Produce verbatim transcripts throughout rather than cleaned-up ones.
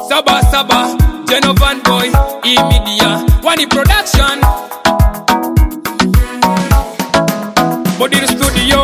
Saba Saba, Genovan Boy, E-Media, Wani Production. Body the studio.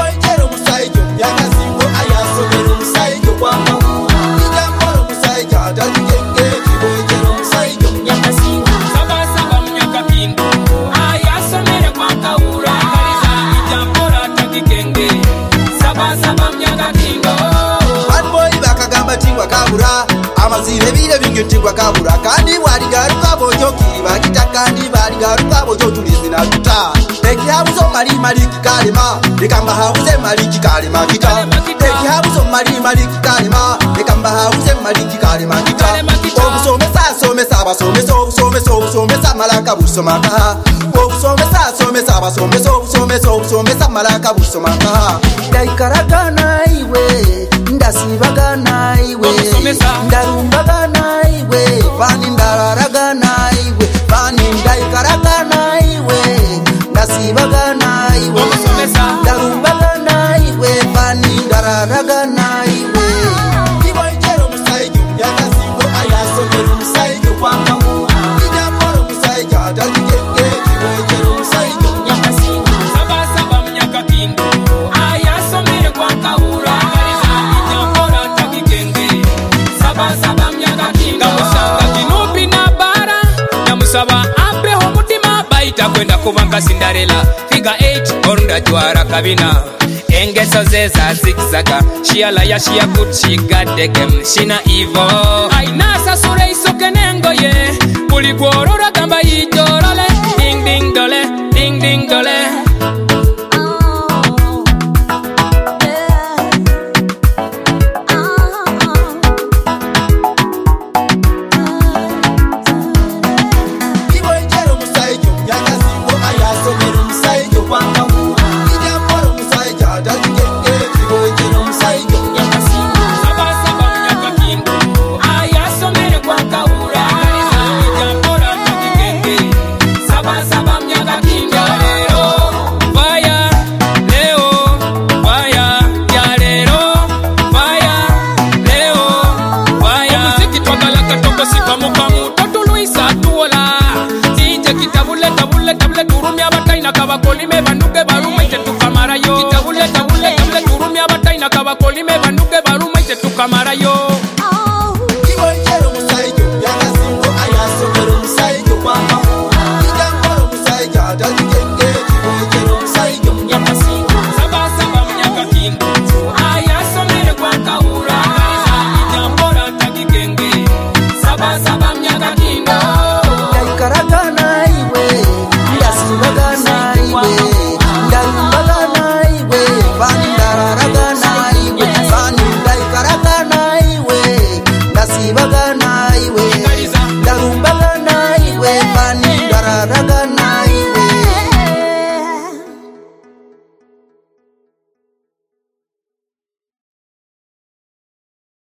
Amazire bire bingetirwa kabura kandi wali garuka bojo kiba kitakandi bali garuka bojo tulizina tuta eki habuzo mali mali kikalema ekamba habuze mali kikalema kita eki habuzo mali mali kikalema ekamba habuze mali kikalema kita obusomesa somesa abasomesa obusomesa obusomesa malaka busomaka obusomesa somesa abasomesa obusomesa obusomesa malaka busomaka daikaragana iwe ndasibagana iwe ndarumbagana iwe vani ndararagana iwe vani ndaikaragana iwe ndasibagana iwe ndarumbagana iwe vani ndararagana iwe iboijero musaijo yakazigo ayasomero musaijo kwangamu ijaporo musaijo adalike iboijero musaijo Nyakasigo Saba Saba Mnyakakindo ayasomero kwangaura Saba abeho mutima baita kwenda kubanga Cinderella figure eight orunda jwara kabina engeso zeza zigzaga shiala ya shia good she got the game shina evil ainasa sure isoke nengo ye kuli gworora gamba yijorole ding ding dole ding ding dole Kolime banduke baruma ite tukamara yo Kitabule tabule tabule turumi abataina kabakolime banduke baruma ite tukamara yo Kiboijero musaijo yakazingo ayasomero musaijo kwamba Ijamboro musaijo adalike kiboijero musaijo Nyakasigo Saba Saba Mnyakakindo ayasomero kwakaura Ijamboro atakikenge Saba Saba Mnyakakindo